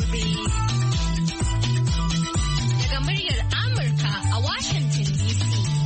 gobe. Daga muryar Amurka a Washington DC.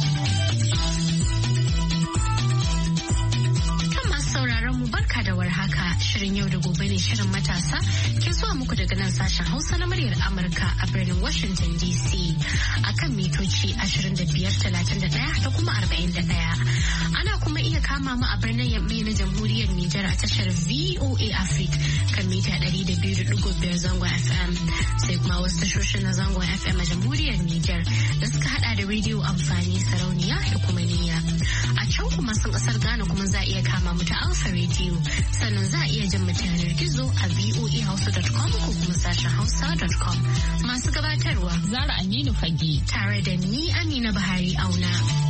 Kan masu sauraron mu barka da warhaka. Shirin yau da gobe ne shirin matasa ke zuwa muku daga nan sashen Hausa na muryar Amurka a birnin Washington DC. Akan mitoci 25-31 da kuma 41. Ana kuma iya kama mu a birnin Yamai na Jamhuriyar Nijar a tashar VOA Africa kan mita 200.5 zangon FM. Sai kuma wasu tashoshin na zangon FM a Jamhuriyar Nijar da suka hada da rediyo amfani sarauniya da kuma niyya. A can kuma sun kasar Ghana kuma za a iya kama mu ta Alpha Radio. Sannan za a iya jin mu ta yanar gizo a voahausa.com ko kuma sashen hausa.com. Masu gabatarwa Zara Aminu Fage tare da ni Amina Buhari Auna.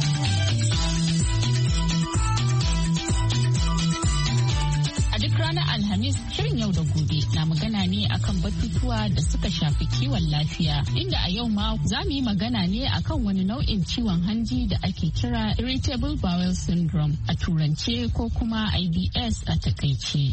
Ranar Alhamis shirin yau da gobe na magana ne akan batutuwa da suka shafi kiwon lafiya inda a yau ma za mu yi magana ne akan wani nau'in ciwon hanji da ake kira irritable bowel syndrome a turance ko kuma IBS a takaice.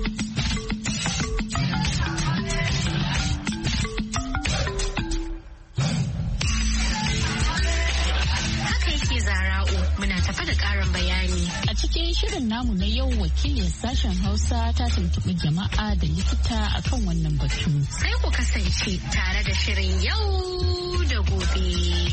Tafa da ƙarin bayani. A cikin shirin namu na yau wakilin sashen Hausa ta tuntuɓi jama'a da likita akan wannan batu. Sai ku kasance tare da shirin yau da gobe.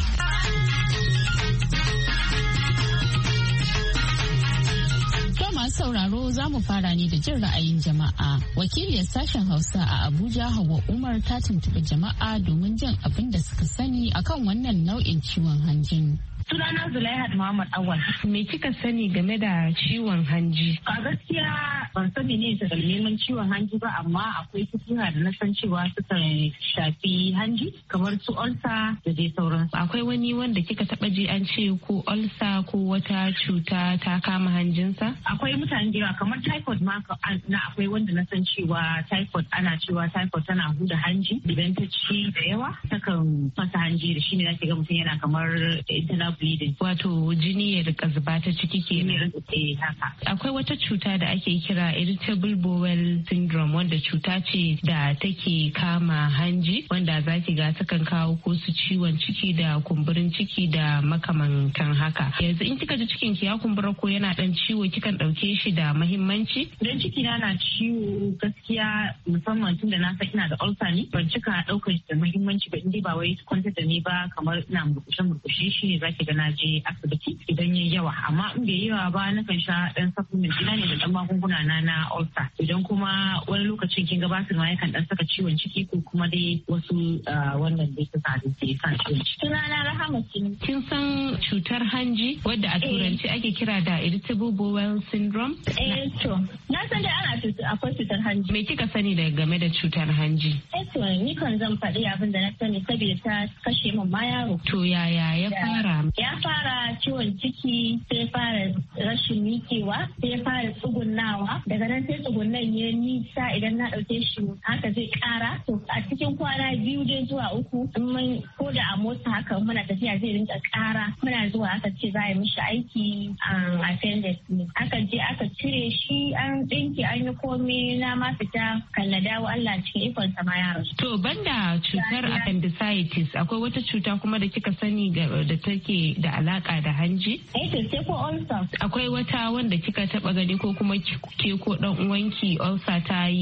Masu sauraro za mu fara ne da jin ra'ayin jama'a. Wakiliyar sashen Hausa a Abuja Hauwa Umar ta tuntuɓi jama'a domin jin abin da suka sani akan wannan nau'in ciwon hanjin. Sunana Zulaihat Muhammad Awal. Me kika sani game da ciwon hanji? A gaskiya ban sani ne ta neman ciwon hanji ba, amma akwai cututtuka da na san cewa suka shafi hanji kamar su ulcer da dai sauransu. Akwai wani wanda kika taba ji an ce ko ulcer ko wata cuta ta kama hanjinsa? Akwai mutane da yawa kamar typhoid ma na akwai wanda na san cewa typhoid ana cewa typhoid tana huda hanji idan ta ci da yawa takan fasa hanji da shi ne zaki ga mutum yana kamar internal bleeding. Wato jini ya rika zuba ta ciki kenan. Haka. Akwai wata cuta da ake kira irritable bowel syndrome wanda cuta ce da take kama hanji wanda zaki ga takan kawo ko su ciwon ciki da kumburin ciki da makamantan haka. Yanzu in kika ji cikin ki ya kumbura ko yana dan ciwo kikan dauke shi da muhimmanci? Dan ciki na ciwo gaskiya musamman tun da na san ina da ulcer ne ban cika daukar shi da muhimmanci ba indai ba wai kwantar da ni ba kamar ina murkushe shi ne zaki ga na je asibiti idan yayi yawa, amma in bai yawa ba nakan sha dan supplement ina ne da dan magunguna na ulcer. Idan kuma wani lokacin kin ga ba su ma yakan dan saka ciwon ciki ko kuma dai wasu wannan dai su sa ke sa ciwon ciki. Sunana Rahama kin san cutar hanji wadda a turanci ake kira da irritable bowel syndrome? To na san dai akwai cutar hanji. Me kika sani daga game da cutar hanji? To ni kan zan faɗi abin da na sani saboda ta kashe min ma yaro. To yaya ya fara? Ya fara ciwon ciki, sai fara rashin mikewa, sai fara tsugunnawa. Daga nan sai tsugunnan ya nisa idan na ɗauke shi haka zai ƙara. To a cikin kwana 2 dai zuwa 3 in mun ko da a motsa haka muna tafiya zai rinka ƙara. Muna zuwa aka ce za a yi mishi aiki a appendix ne. Aka je aka cire shi an ɗinki an yi komai na ma fita kan na dawo Allah cikin ikonsa ma ya rasu. To banda cutar appendicitis akwai wata cuta kuma da kika sani da take da alaka da hanji? To sai ko ulcer. Akwai wata wanda kika taba gani ko kuma ke ko dan uwanki ulcer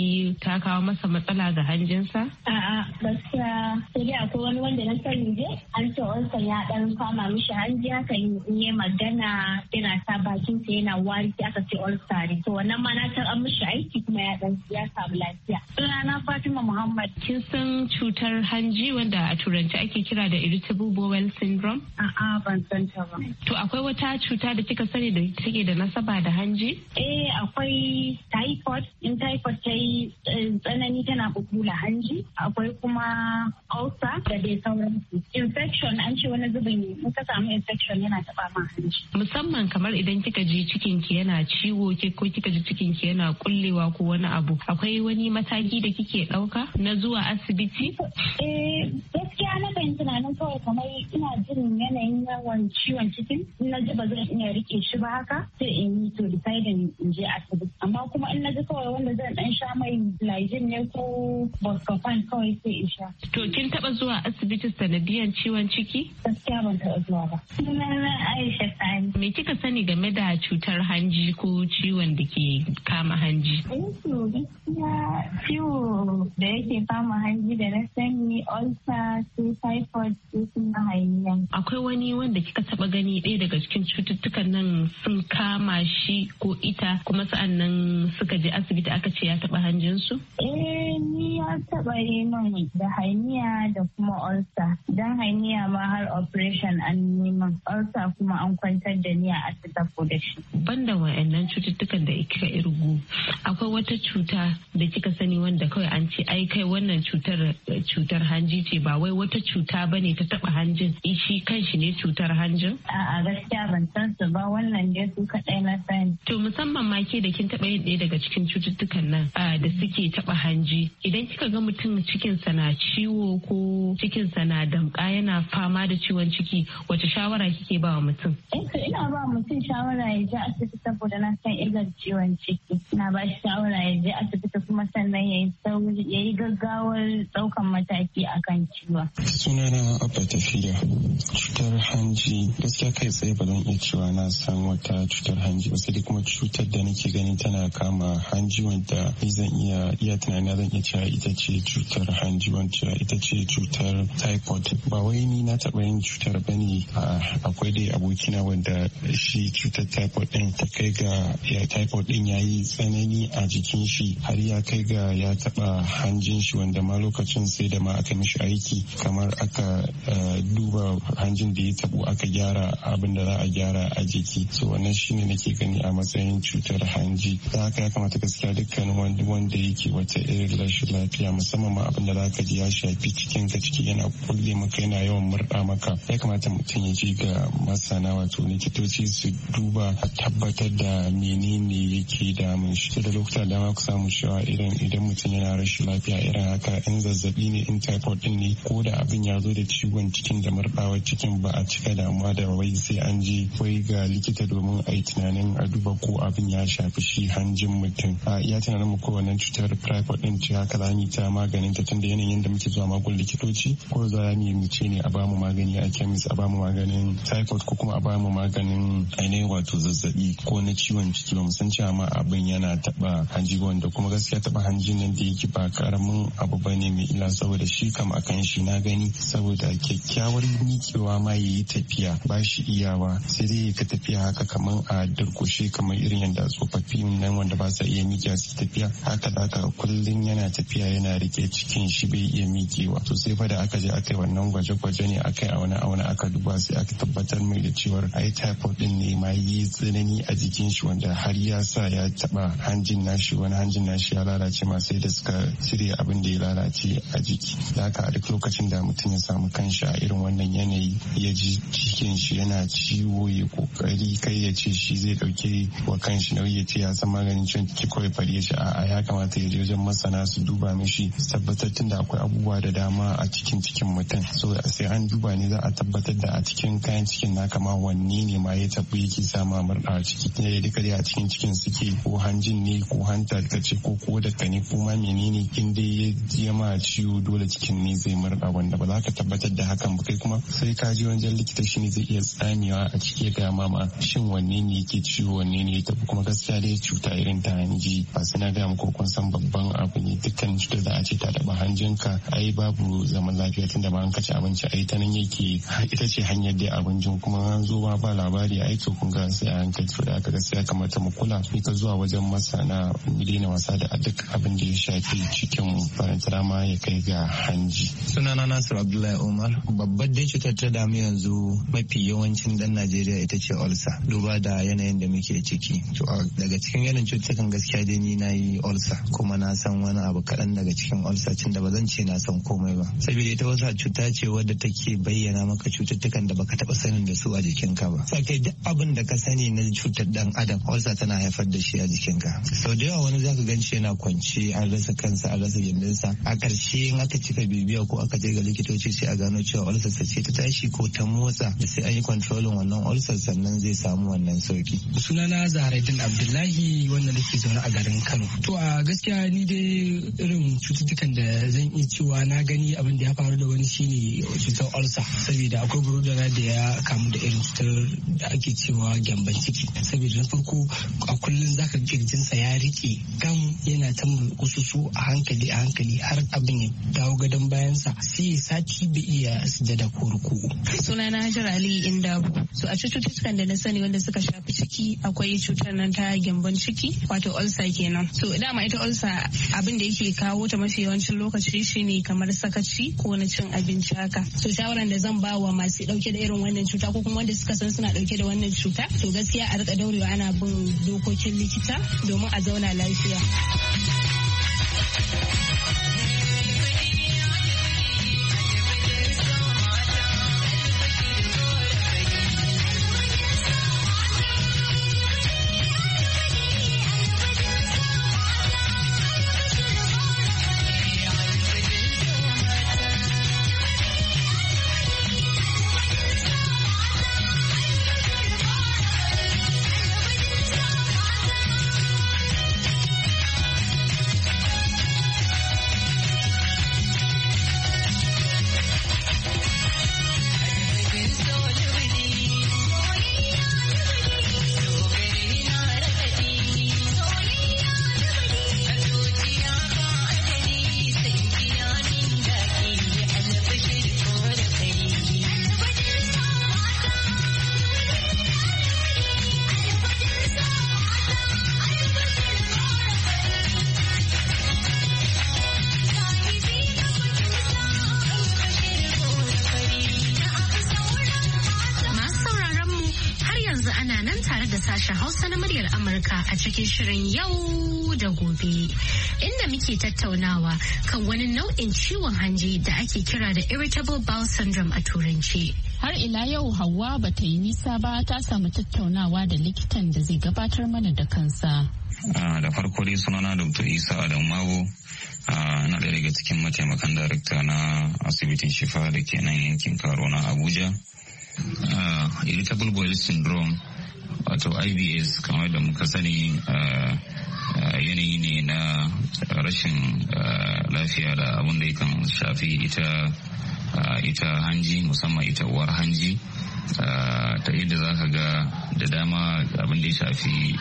ta kawo masa matsala ga hanjinsa? A'a gaskiya sai dai akwai wani wanda na sani je an ce ulcer ya dan kama mishi hanji haka in yi magana yana sa bakin sa yana wari sai aka ce ulcer ne. To wannan ma na san an mishi aiki kuma ya samu lafiya. Sunana Fatima Muhammad. Kin san cutar hanji wanda a turanci ake kira da irritable bowel syndrome? A'a ban san ta ba. To akwai wata cuta da kika sani da take da nasaba da hanji? Akwai typhoid. In typhoid ta yi tsanani tana bubula hanji. Akwai kuma ulcer da dai sauransu. Infection an ce wani zubin in ka samu infection yana taba ma hanji. Musamman kamar idan kika ji cikin ki yana ciwo ko kika ji cikin ki yana kullewa ko wani abu. Akwai wani mataki da kike dauka na zuwa asibiti? Gaskiya gaskiya na kan tunanin kawai kamar ina jin yanayin yawan ciwon cikin in na ji ba zan iya rike shi ba haka sai in yi to decide in je asibiti. Amma kuma in na ji kawai wanda zan dan sha mai Flagyl ne ko Buscopan kawai sai in sha. To kin taba zuwa asibiti sanadiyan ciwon ciki? Gaskiya ban taba zuwa ba. Sunana Aisha Sani. Me kika sani game da cutar hanji ko ciwon da ke kama hanji? Gaskiya ciwo da yake kama hanji da na sani ulcer ko typhoid ko kuma hainiya. Akwai wani wanda kika taba gani ɗaya daga cikin cututtukan nan sun kama shi ko ita kuma sa'an nan suka je asibiti aka ce ya taba hanjinsu? Ni ya taba yi min da hainiya da kuma ulcer. Dan hainiya ma har operation an neman. Ulcer kuma an kwantar da ni a asibiti da shi. Banda wa'annan cututtukan da kika irgu, akwai wata cuta da kika sani wanda kawai an ce ai kai wannan cutar hanji ce ba wai wata cuta bane ta taba hanjin shi kanshi ne cutar hanjin? A'a gaskiya ban san su ba, wannan dai su kaɗai na sani. To musamman ma ke da kin taba yin ɗaya daga cikin cututtukan nan da suke taba hanji, idan kika ga mutum cikinsa na ciwo ko cikinsa na damƙa yana fama da ciwon ciki, wace shawara kike ba wa mutum? Ina ba mutum shawara ya je asibiti saboda na san illar ciwon ciki. Ina ba shi shawara ya je asibiti kuma sannan ya yi gaggawar ɗaukan mataki akan ciwon. Sunana Abba Tafiya. Cutar hanji gaskiya kai tsaye ba zan iya cewa na san wata cutar hanji ba, sai kuma cutar da nake ganin tana kama hanji wanda zan iya tunani zan iya cewa ita ce cutar hanji wanda ita ce cutar typhoid. Ba wai ni na taɓa yin cutar bane, akwai dai abokina wanda shi cutar typhoid din ta kai ga typhoid din yayi tsanani a jikin shi har ya kai ga ya taɓa hanjin shi, wanda ma lokacin sai da ma aka mishi aiki kamar aka duba hanjin da ya tabo aka gyara abin da za a gyara a jiki. So wannan shine nake gani a matsayin cutar hanji. Da haka ya kamata gaskiya dukkan wanda yake wata irin rashin lafiya, musamman ma abin da za ka ji ya shafi cikin ka, ciki yana kulle maka yana yawan murɗa maka, ya kamata mutum ya je ga masana wato likitoci su duba a tabbatar da menene yake damun shi. Da lokuta dama ku samu cewa idan mutum yana rashin lafiya irin haka, in zazzabi ne, in typhoid din ne, ko da abin ya zo da ciwon cikin da murɗawar cikin, ba a cika damuwa da wai sai an je wai ga likita domin a yi tunanin a duba ko abin ya shafi shi hanjin mutum. Ya tunanin mu ko wannan cutar typhoid din ce haka za mu ta maganin ta, tunda yanayin da muke zuwa magun likitoci, ko za mu ce ne a ba mu magani a kemis, a ba mu maganin typhoid ko kuma a ba mu maganin ainihin wato zazzabi ko na ciwon ciki. Ba mu san cewa ma abin yana taba hanji, wanda kuma gaskiya taba hanjin nan da yake ba karamin abu bane mai illa, saboda shi kam akan shi na gani, saboda kyakkyawar miƙewa ma yayi tafiya ba shi iyawa, sai dai ka tafiya haka kamar a durkushe, kamar irin yadda tsofaffi nan wanda ba sa iya miƙewa su tafiya haka, da aka kullum yana tafiya yana rike cikin shi bai iya miƙewa. To sai fa da aka je aka yi wannan gwaje-gwaje ne, aka yi auna aka duba, sai aka tabbatar mai da cewar ai typhoid din ne ma yi tsanani a jikin shi, wanda har ya sa ya taba hanjin nashi, wani hanjin nashi ya lalace ma, sai da suka cire abin da ya lalace a jiki. Da haka a duk lokacin da mutum ya samu kanshi a irin wannan yanayi, ya ji cikin shi yana ciwo, ya kokari kai ya ce shi zai dauke wa kanshi nauyi, ya ce ya san maganin ciwon ciki kawai fari shi, a'a ya kamata ya je wajen masana su duba mishi, tabbatar tunda akwai abubuwa da dama a cikin mutum, so sai an duba ne za a tabbatar da a cikin kayan cikin naka ma wanne ne ma ya tabu yake sama murɗa a ciki, ne duka dai a cikin cikin suke, ko hanjin ne ko hanta ka ce ko da ka ne ko ma menene, in dai ya ma ciwo dole cikin ne zai murɗa, wanda ba za ka tabbatar da hakan ba kai kuma sai ka je wajen likita, shi ne zai iya tsamewa a ciki ga mama shin wanne ne yake ciwo wanne ne ya tabu. Kuma gaskiya dai cuta irin ta hanji ba sai na ga muku kun san babban abu ne, dukkan cutar da a ce ta taba hanjinka ai babu zaman lafiya, tunda ba an kaci abinci ai ta nan yake, ita ce hanyar dai abincin, kuma an zo ba labari ai to kun ga sai a hankali. Da aka gaskiya kamata mu kula ita zuwa wajen masana, mu daina wasa da duk abin da ya shafi cikin mu, farantara ma ya kai ga hanji. Sunana Nasir Abdullahi Umar. Babbar dai cutar ta damu yanzu mafi yawancin dan Najeriya ita ce ulcer, duba da yanayin da muke ciki. To daga cikin yanayin cututtukan gaskiya dai ni na yi ulcer, kuma na san wani abu kaɗan daga cikin ulcer, tun da ba zan ce na san komai ba, saboda ita wata cuta ce wadda take bayyana maka cututtukan da baka taɓa sanin da su a jikinka ba. Sai kai duk abin da ka sani na cutar dan adam, ulcer tana haifar da shi a jikinka. Sau da yawa wani zaka gan shi yana kwance, an rasa kansa, an rasa gindinsa, a ƙarshe in aka cika bibiya ko aka je ga likitoci sai a gano cewa ulcer ce ta tashi ko ta motsa, da sai an yi controlling wannan ulcer sannan zai samu wannan sauki. Sunana Zaharaddin Abdullahi wanda nake zaune a garin Kano. To a gaskiya ni dai irin cututtukan da zan iya cewa na gani abin da ya faru da wani shine cutar ulcer, saboda akwai burodana da ya kamu da irin cutar da ake cewa gyamban ciki. Saboda na farko a kullum zaka kirjinsa ya rike gam yana ta mulkususu a hankali har abin ya dawo gadon bayansa sai sati bai iya sujada ko ruku'u. Sunana Hajar Ali Indabu. So a cututtukan da na sani wanda suka shafi ciki akwai cutar nan ta gyamban ciki wato ulcer kenan. So dama ita ulcer abin da yake kawo ta mafi yawancin lokaci shine kamar sakaci ko na cin abinci haka. So shawaran da zan ba wa masu dauke da irin wannan cuta ko kuma wanda suka san suna dauke da wannan cuta, to gaskiya a rika daurewa ana bin dokokin likita domin a zauna lafiya. sashen Hausa na muryar Amurka a cikin shirin yau da gobe. Inda muke tattaunawa kan wani nau'in ciwon hanji da ake kira da irritable bowel syndrome a turanci. Har ila yau Hauwa ba ta yi nisa ba ta samu tattaunawa da likitan da zai gabatar mana da kansa. Da farko dai sunana Dr. Isa Adamu Mago, na ɗaya daga cikin mataimakan darakta na asibitin Shifa da ke nan yankin Karo na Abuja. Irritable bowel syndrome wato IBS kamar da muka sani yanayi ne na rashin lafiya da abin da yakan shafi ita hanji, musamman ita uwar hanji, ta yadda za ka ga da dama abin da ya shafi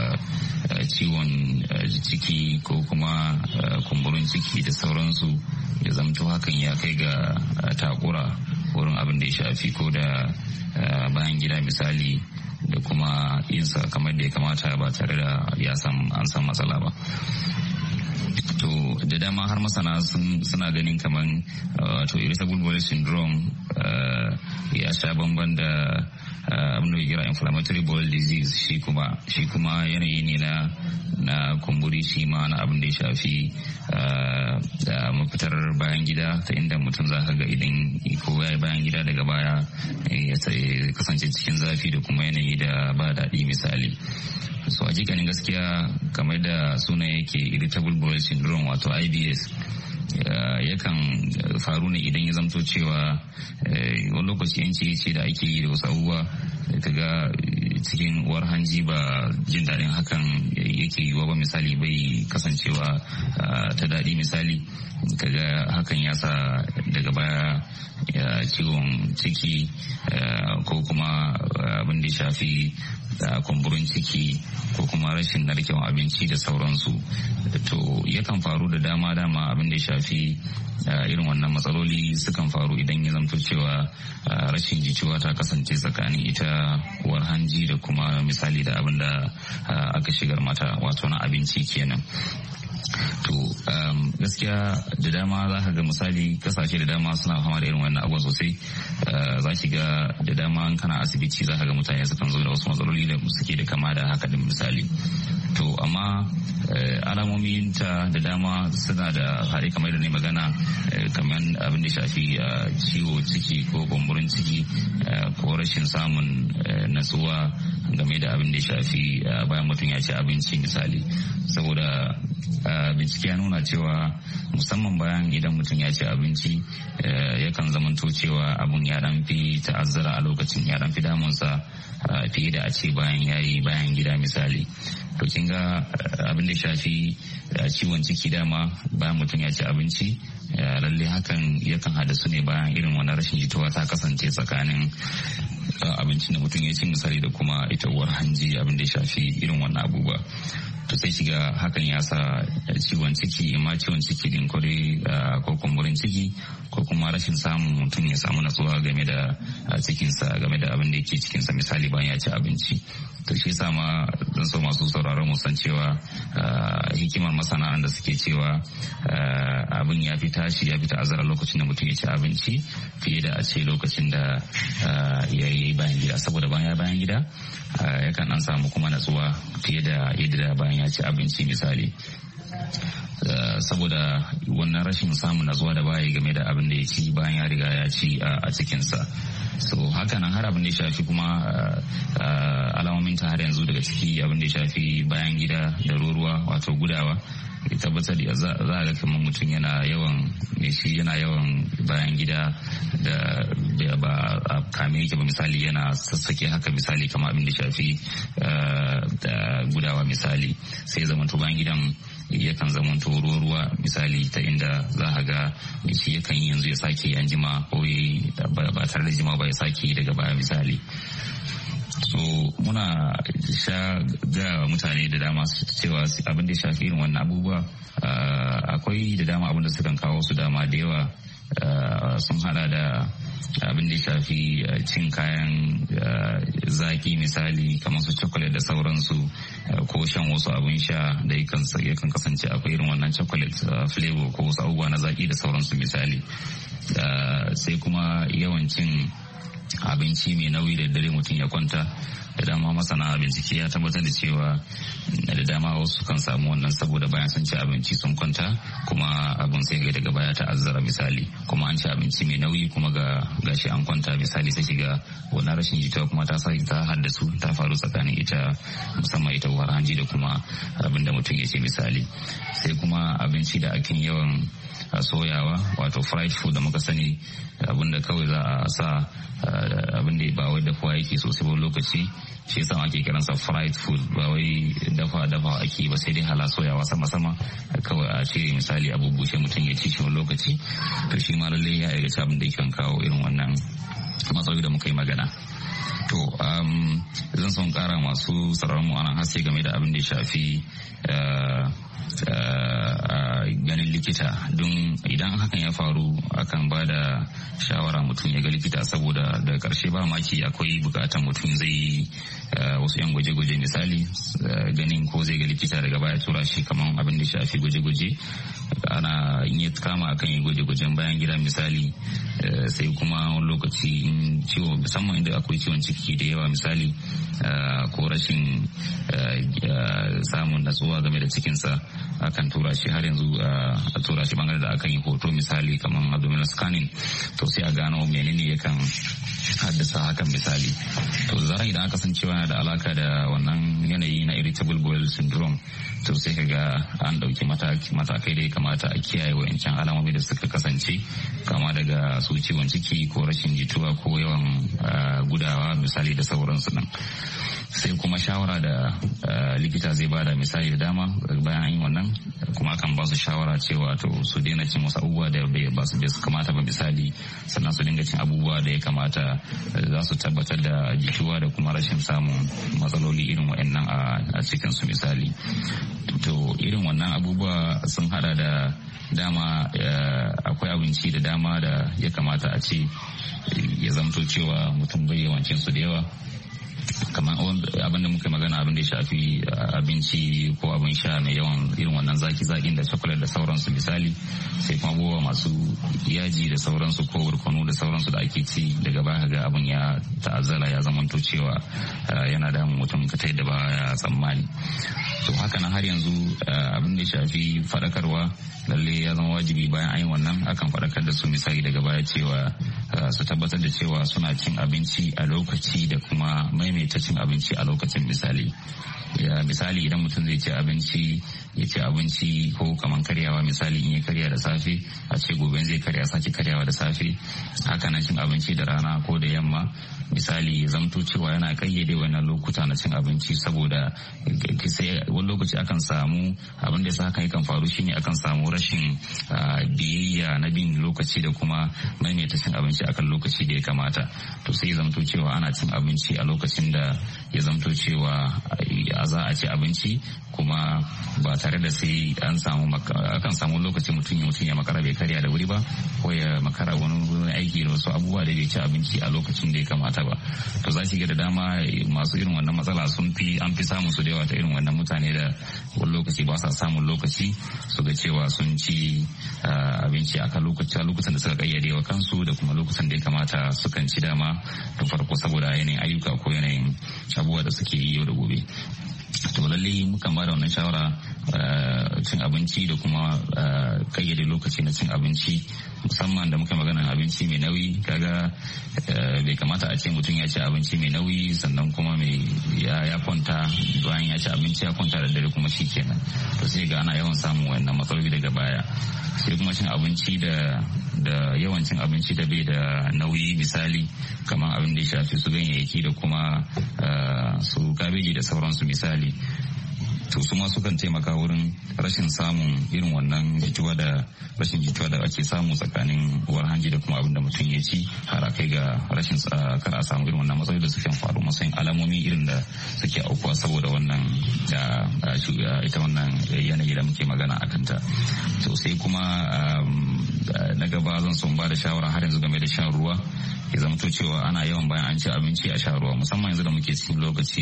ciwon ciki ko kuma kumburin ciki da sauransu ya zamto hakan ya kai ga takura wurin abin da ya shafi ko da bayan gida misali da kuma yinsa kamar da ya kamata ba tare da an san matsala ba. To da dama har masana suna ganin kamar to irritable bowel syndrome ya sha bamban da abin da ya kira inflammatory bowel disease, shi kuma yanayi ne na kumburi shi ma na abin da ya shafi da mafitar bayan gida, ta inda mutum za ka ga idan ko ya yi bayan gida daga baya ya kasance cikin zafi da kuma yanayi da ba daɗi misali. So a jikanin gaskiya kamar da suna yake irritable bowel syndrome wato IBS yakan faru ne idan ya zamto cewa wani lokaci yanci ce da ake yi da wasu abubuwa kaga cikin uwar hanji ba jin daɗin hakan yake yiwuwa ba misali, bai kasancewa ta daɗi misali, kaga hakan ya sa daga baya ciwon ciki ko kuma abin da ya shafi kumburin ciki ko kuma rashin narkewan abinci da sauransu. To yakan faru da dama abin da ya shafi irin wannan matsaloli sukan faru idan ya zamto cewa rashin jituwa ta kasance tsakanin ita uwar hanji da kuma misali da abin da aka shigar mata wato na abinci kenan. To gaskiya da dama za ka ga misali kasashe da dama suna fama da irin wannan abuwa sosai. Za ki ga da dama kana asibiti za ka ga mutane sukan zo da wasu matsaloli da suke da kama da haka din misali. to amma alamomin ta da dama suna da haɗe kamar da ne magana, kamar abin da shafi ciwo ciki ko kumburin ciki ko rashin samun natsuwa game da abin da shafi bayan mutum ya ci abinci misali. Saboda bincike ya nuna cewa musamman bayan idan mutum ya ci abinci yakan zamanto cewa abun ya dan fi ta'azzara a lokacin, ya dan fi damunsa fiye da a ce bayan gida misali. To kin ga abin da shafi ciwon ciki dama bayan mutum ya ci abinci lalle hakan yakan haddasu ne bayan irin wannan rashin jituwa ta kasance tsakanin abincin da mutum ya ci misali da kuma ita uwar hanji, abin da ya shafi irin wannan abubuwa. To sai shiga hakan ya sa ciwon ciki, amma ciwon ciki din ko kumburin ciki ko kuma rashin samun mutum ya samu natsuwa game da cikinsa, game da abin da yake cikinsa misali bayan ya ci abinci. To shi yasa ma zan so masu sauraron mu san cewa hikimar masana'an da suke cewa abin ya fi tashi, ya fi ta'azzara lokacin da mutum ya ci abinci fiye da a ce lokacin da ya yi bayan gida, saboda bayan gida yakan an samu kuma natsuwa fiye da yadda bayan ya ci abinci misali. Saboda wannan rashin samun natsuwa da baya game da abin da ya ci bayan ya riga ya ci a cikinsa. So hakanan har abin da ya shafi kuma alamomin ta har yanzu daga ciki abin da ya shafi bayan gida da ruwa wato gudawa, tabbatar da za a ga kamar mutum yana yawan bayan gida da ba a kame yake ba misali, yana sassake haka misali kamar abin da shafi da gudawa misali, sai zamanto bayan gidan yakan zamanto ruwa misali, ta inda za a ga shi yakan yi yanzu ya sake an jima ko ba tare da jima ba ya sake daga baya misali. So muna ga mutane da dama cewa abin da ya shafi irin wannan abubuwa akwai da dama abin da sukan kawo su dama da yawa, sun hada da abin da ya shafi cin kayan zaki misali kamar su chocolate da sauransu, ko shan wasu abin sha da yakan kasance akwai irin wannan chocolate flavor ko wasu abubuwa na zaki da sauransu misali. Sai kuma yawan cin abinci mai nauyi da dare mutum ya kwanta, da dama masana bincike ya tabbatar da cewa da dama wasu kan samu wannan saboda bayan sun ci abinci sun kwanta, kuma abin sai ga daga baya ta'azzara misali, kuma an ci abinci mai nauyi kuma ga gashi an kwanta misali, sai shiga wannan rashin jituwa kuma ta haddasu ta faru tsakanin ita musamman ita uwar hanji da kuma abin da mutum ya ce misali. Sai kuma abinci da akin yawan soyawa wato fried food da muka sani, abin da kawai za a sa abin da ba wai dafuwa yake sosai ba lokaci, shi yasa ake kiransa fried food, ba wai dafa ake ba, sai dai hala soyawa sama kawai a ce misali abu bushe mutum ya ci shi wani lokaci. To shi ma lallai ya aigaci abin da yake kawo irin wannan matsaloli da muka yi magana. To zan son kara masu sauraron mu anan haske game da abin da ya shafi ganin likita, don idan hakan ya faru akan ba da shawara mutum ya ga likita, saboda da karshe ba maki akwai bukatan mutum zai wasu yan gwaje-gwaje misali, ganin ko zai ga likita daga baya tura shi kamar abin da shafi gwaje-gwaje, ana in ya kama akan yi gwaje-gwajen bayan gida misali. Sai kuma wani lokaci in ciwo musamman inda akwai ciwon ciki da yawa misali, ko rashin samun natsuwa game da cikinsa, akan tura shi har yanzu a tura shi bangare da akan yi hoto misali kamar abdominal scanning, to sai a gano menene yakan haddasa hakan misali. To zaran idan aka san cewa yana da alaka da wannan yanayi na irritable bowel syndrome, to sai ka ga an dauki matakai da ya kamata a kiyaye wa'ancan alamomi da suka kasance, kama daga su ciwon ciki ko rashin jituwa ko yawan gudawa misali da sauransu nan. Sai kuma shawara da likita zai bada misali da dama bayan an yi wannan, kuma kan ba su shawara cewa to su daina cin wasu abubuwa da ba su kamata ba misali, sannan su dinga cin abubuwa da ya kamata za su tabbatar da jituwa da kuma rashin samun matsaloli irin wa'annan a cikin su misali. To irin wannan abubuwa sun hada da dama akwai abinci da dama da ya kamata a ce ya zamto cewa mutum bai yawancin su da yawa, kamar abin da muka magana abin da ya shafi abinci ko abin sha mai yawan irin wannan zaki-zakin da chocolate da sauransu misali. Sai kuma abubuwa masu yaji da sauransu ko barkono da sauransu da ake ci daga baya ga abin ya ta'azzala ya zamanto cewa yana damun mutum ka da ba ya tsammani. to haka nan har yanzu abin da ya shafi faɗakarwa lalle ya zama wajibi bayan an yi wannan akan faɗakar da su misali daga baya cewa su tabbatar da cewa suna cin abinci a lokaci da kuma maimaita cin abinci a lokacin misali idan mutum zai ci abinci ya ci abinci ko kaman karyawa misali in ya karya da safe a ce gobe zai karya sake karyawa da safe haka nan cin abinci da rana ko da yamma misali zamto cewa yana kayyade wannan lokuta na cin abinci saboda sai wani lokaci akan samu abin da yasa hakan yakan faru shine akan samu rashin biyayya na bin lokaci da kuma maimaita cin abinci akan lokaci da ya kamata to sai zamto cewa ana cin abinci a lokacin da ya zamto cewa za a ci abinci kuma ba tare da sai akan samu lokaci mutum ya makara bai karya da wuri ba ko ya makara wani aiki da wasu abubuwa da bai ci abinci a lokacin da ya kamata ba to za ki ga da dama masu irin wannan matsala an fi samun su da yawa ta irin wannan mutane da wani lokaci ba sa samun lokaci su ga cewa sun ci abinci a kan lokutan da suka kayyade wa kansu da kuma lokutan da ya kamata sukan ci dama da farko saboda yanayin ayyuka ko yanayin abubuwa da suke yi yau da gobe to lalle mukan ba da wannan shawara cin abinci da kuma kayyade lokaci na cin abinci musamman da muka magana abinci mai nauyi kaga bai kamata a ce mutum ya ci abinci mai nauyi sannan kuma ya kwanta bayan ya ci abinci ya kwanta da dare kuma shi kenan to sai ga ana yawan samun wannan matsaloli daga baya sai kuma cin abinci da yawan cin abinci da bai da nauyi misali kamar abin da ya shafi su ganyayyaki da kuma su kabeji da sauransu misali to su ma sukan taimaka wurin rashin samun irin wannan rashin jituwa da ake samu tsakanin uwar hanji da kuma abin da mutum ya ci har a kai ga rashin kar a samu irin wannan matsaloli da suke faru matsayin alamomi irin da suke aukuwa saboda wannan ita wannan yanayi da muke magana a kanta to sai kuma na gaba zan son ba da shawara har yanzu game da shan ruwa ya zama cewa ana yawan bayan an ci abinci a sha ruwa musamman yanzu da muke cikin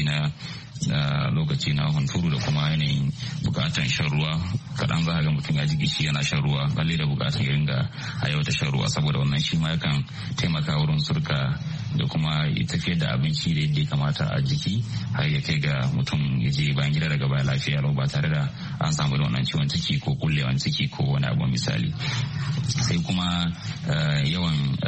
lokaci na hunturu da kuma yanayin bukatan shan ruwa kaɗan za a ga mutum ya ji gishi yana shan ruwa balle da bukatan ya ringa a yau ta shan ruwa saboda wannan shi ma yakan taimaka wurin surka da kuma tafiyar da abinci da yadda ya kamata a jiki har ya kai ga mutum ya je bayan gida daga baya lafiya lau ba tare da an samu da wannan ciwon ciki ko kullewan ciki ko wani abu misali sai kuma yawan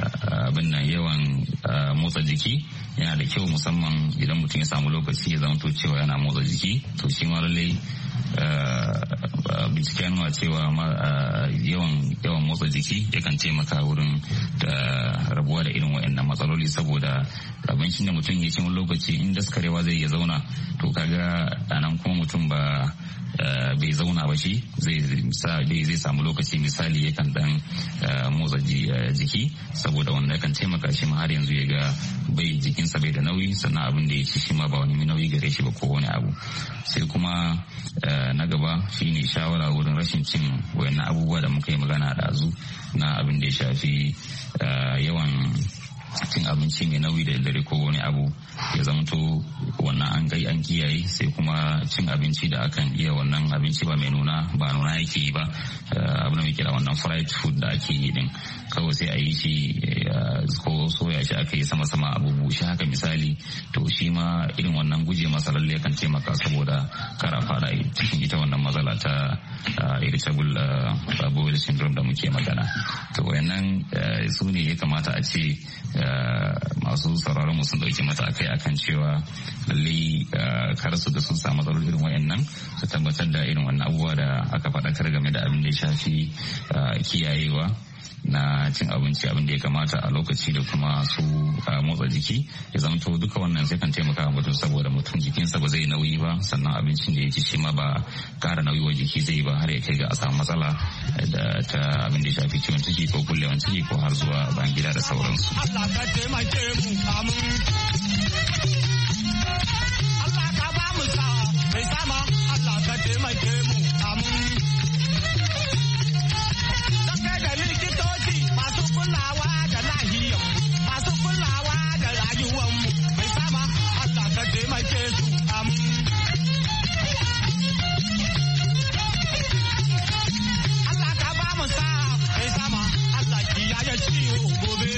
motsa jiki yana da kyau musamman idan mutum ya samu lokaci ya zama cewa yana motsa jiki to shi ma lallai bincike nuna cewa yawan motsa jiki yakan taimaka wurin rabuwa da irin waɗannan matsaloli saboda abincin da mutum ya ci wani lokaci in daskarewa zai iya zauna to kaga anan kuma mutum bai zauna ba shi zai samu lokaci misali yakan dan motsa jiki saboda wanda yakan taimaka shi ma har yanzu ya ga jikinsa bai da nauyi sannan abin da ya ci shi ma ba wani nauyi gare shi ba ko wani abu sai kuma na gaba shine shawara wurin rashin cin wayannan abubuwa da muka yi magana da azu na abin da ya shafi yawan cin abinci mai nauyi da dare ko wani abu ya zamto wannan an kiyaye sai kuma cin abinci da akan iya wannan abinci ba nuna yake yi ba abin da mai kira wannan fried food da ake yi din kawai sai a yi shi ko soya shi aka yi sama abubu shi haka misali to shi ma irin wannan guje masa lalle kan taimaka saboda kara fara cikin ita wannan matsala ta irritable bowel syndrome da muke magana to wayannan su ne ya kamata a ce masu sauraron sun dauki matakai akan cewa lallai kar su da sun samu matsalolin irin wayannan su tabbatar da irin wannan abubuwa da aka faɗakar game da abin da ya shafi kiyayewa na cin abinci abin da ya kamata a lokaci da kuma su motsa jiki ya zamto duka wannan sai kan taimaka wa mutum saboda mutum jikinsa ba zai nauyi ba sannan abincin da ya ci shi ma ba kara nauyi wa jiki zai ba har ya kai ga a samu matsala da ta abin da ya shafi ciwon ciki ko kullewan ciki ko har zuwa bayan gida da sauransu. Allah ka taimake mu amin. Allah ka ba mu sa mai sama Allah ka taimake mu amin. Likitoci masu kulawa da lahiyar masu kulawa da rayuwanmu mai sama Allah ka taimake su Allah ka ba mu sa mai sama Allah kiyaye ciwo gobe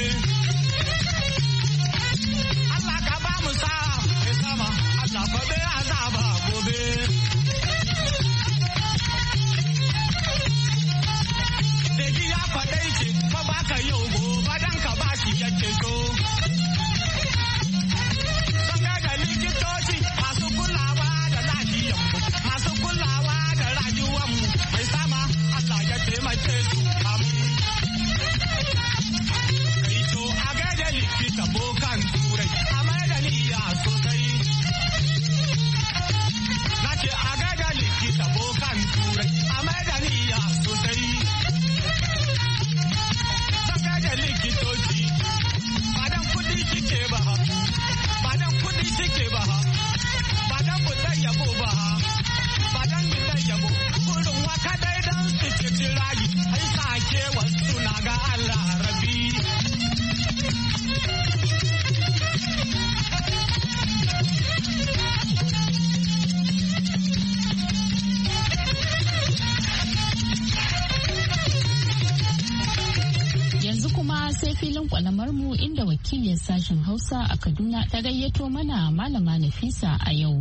Allah ka ba mu sa mai sama Allah fa bai azaba gobe Allah rabbi. Yanzu kuma sai filin kwalamar mu inda wakilin sashen Hausa a Kaduna ta gayyato mana Malama Nafisa a yau.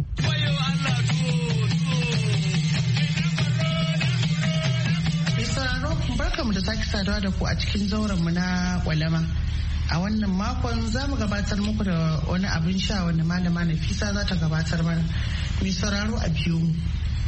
Barkamu da sake saduwa da ku a cikin zauren mu na kwalama. A wannan makon za mu gabatar muku da wani abin sha wanda Malama Nafisa za ta gabatar mana. Mai sauraro a biyu mu.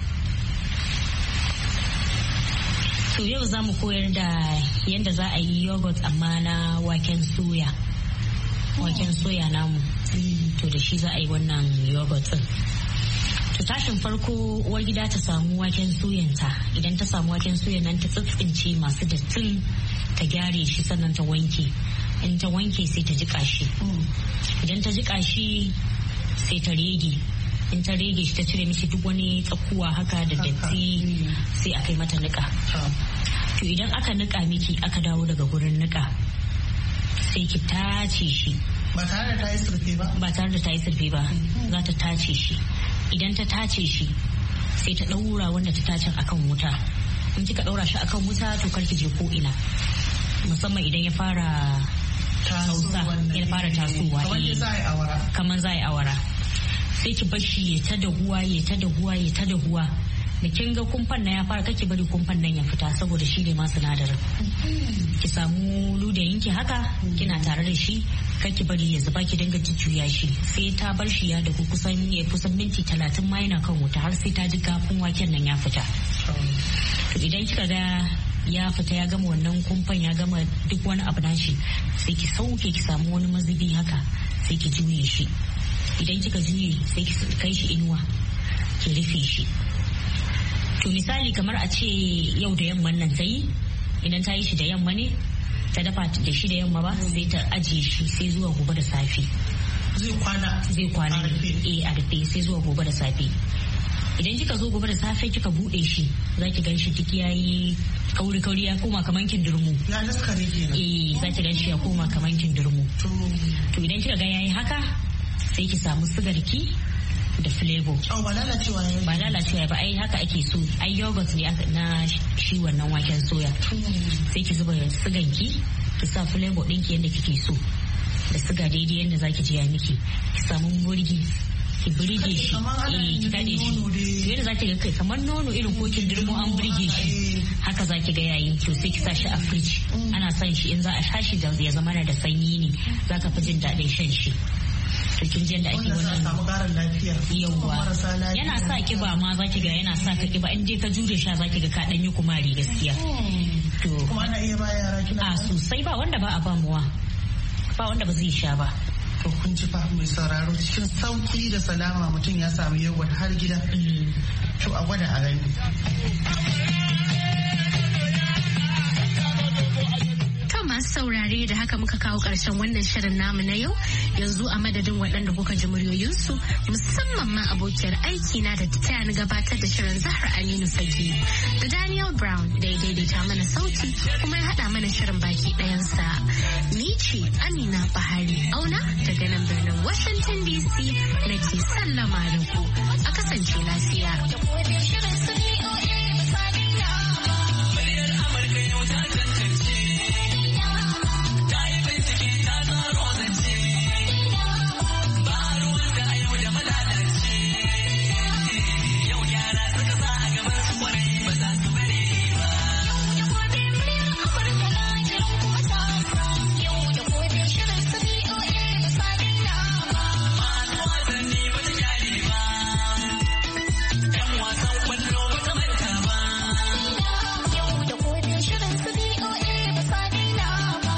To yau za mu koyar da yadda za a yi yogurt amma na waken soya. Waken soya namu. To da shi za a yi wannan yogurt din. To tashin farko uwar gida ta samu waken soyanta. Idan ta samu waken soyan nan ta tsitsince masu dattin ta gyare shi sannan ta wanke. In ta wanke sai ta jika shi. Idan ta jika shi sai ta rege. In ta rege shi ta cire mishi duk wani tsakuwa haka da datti sai a kai mata nika. To idan aka nika miki aka dawo daga gurin nika sai ki tace shi. Ba tare da ta yi surfe ba? Ba tare da ta yi surfe ba. Za ta tace shi. Idan ta tace shi sai ta ɗaura wanda ta tace akan wuta. In kika ɗaura shi akan wuta to karki je ko ina. Musamman idan ya fara tausa, ya fara tasowa. Kamar za a yi awara. Sai ki bar shi ya ta dahuwa ya ta dahuwa ya ta dahuwa. Da kin ga kumfan nan ya fara kake bari kumfan nan ya fita saboda shi ne ma sinadarin. Ki samu ludayin ki haka kina tare da shi kake bari ya zuba ki dinga jujjuya shi sai ta bar shi ya dahu kusan minti 30 ma yana kan wuta har sai ta ji gafin waken nan ya fita. To idan kika ga ya fita ya gama wannan kumfan ya gama duk wani abu nashi sai ki sauke ki samu wani mazubi haka sai ki juye shi. Idan kika juye sai ki kai shi inuwa ki rufe shi. To misali kamar a ce yau da yamman nan ta yi idan ta yi shi da yamma ne ta dafa da shi da yamma ba sai ta ajiye shi sai zuwa gobe da safe. Zai kwana a rufe sai zuwa gobe da safe. Idan kika zo gobe da safe kika bude shi za ki gan shi duk yayi kauri ya koma kaman kindirmu. Ya daskare kenan. Za ki gan shi ya koma kaman kindirmu. To idan kika ga yayi haka sai ki samu sigarki da flavor. Ba lalacewa ya ba lalacewa ba ai haka ake so. Ai yogurt ne na shi wannan waken soya. Sai ki zuba siganki ki sa flavor ɗinki yadda kike so. Da siga daidai yadda zaki ji ya miki. Ki samu burgi ki burge shi ki kade shi yadda zaki ga kai kamar nono irin kokin dirmo an burge shi haka zaki ga yayin to sai ki sa shi a fridge. Ana son shi in za a sha shi da ya zama da sanyi ne zaka fi jin daɗin shan shi. To kin ji yadda ake wannan yawwa yana sa kiba ma zaki ga yana sa ka kiba in dai ka jure sha zaki ga ka dan yi kumari gaskiya. To kuma ana iya ba yara kina a sosai ba wanda ba a ba muwa ba wanda ba zai sha ba. To kun ji fa mai sauraro cikin sauki da salama mutum ya samu yogurt har gida. To a gwada a gani. Masu saurare da haka muka kawo ƙarshen wannan shirin namu na yau yanzu a madadin waɗanda kuka ji muryoyinsu musamman ma abokiyar aiki na da ta ni gabatar da shirin Zahra Aminu Fage da Daniel Brown da ya daidaita mana sauti kuma ya haɗa mana shirin baki ɗayansa. Ni ce Amina Bahari Auna daga nan birnin Washington DC nake sallama da ku a kasance lafiya.